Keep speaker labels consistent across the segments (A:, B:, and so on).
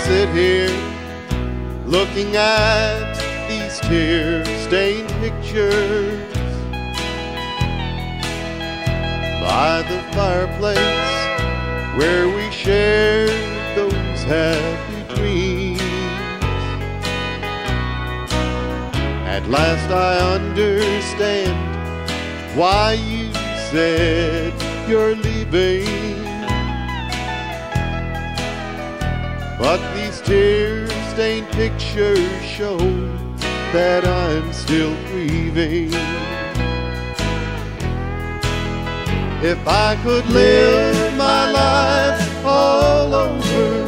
A: sit here looking at these tear-stained pictures by the fireplace where we shared those happy dreams. At last I understand why you said you're leaving, but these tear-stained pictures show that I'm still grieving. If I could live my life all over,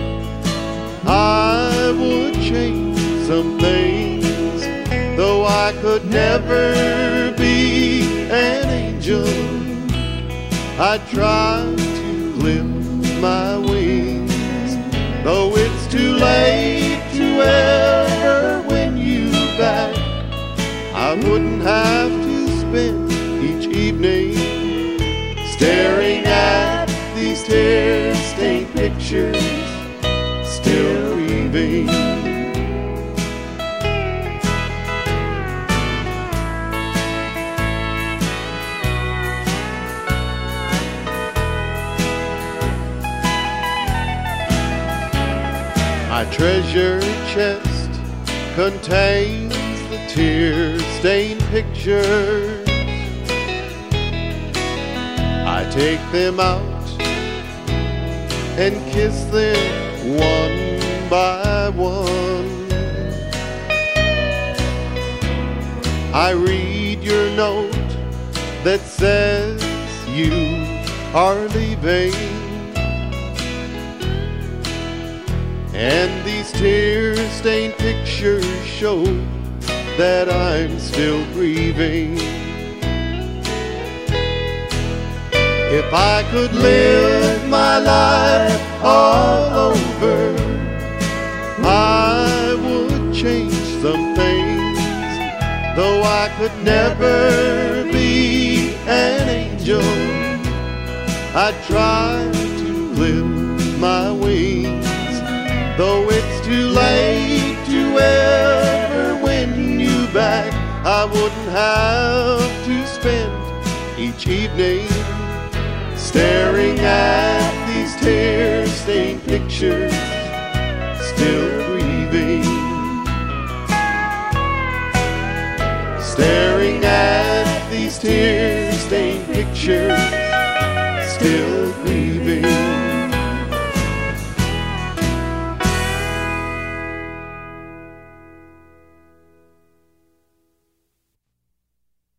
A: I would change some things. Though I could never be an angel, I'd try to clip my wings. Though it's too late to ever win you back, I wouldn't have to spend each evening staring at these tear-stained pictures, still grieving. My treasure chest contains the tear-stained pictures. I take them out and kiss them one by one. I read your note that says you are leaving, and these tear-stained pictures show that I'm still grieving. If I could live my life all over, I would change some things. Though I could never be an angel, I'd try to clip my wings. Though it's too late to ever win you back, I wouldn't have to spend each evening staring at these tear-stained pictures, still grieving. Staring at these tear-stained pictures,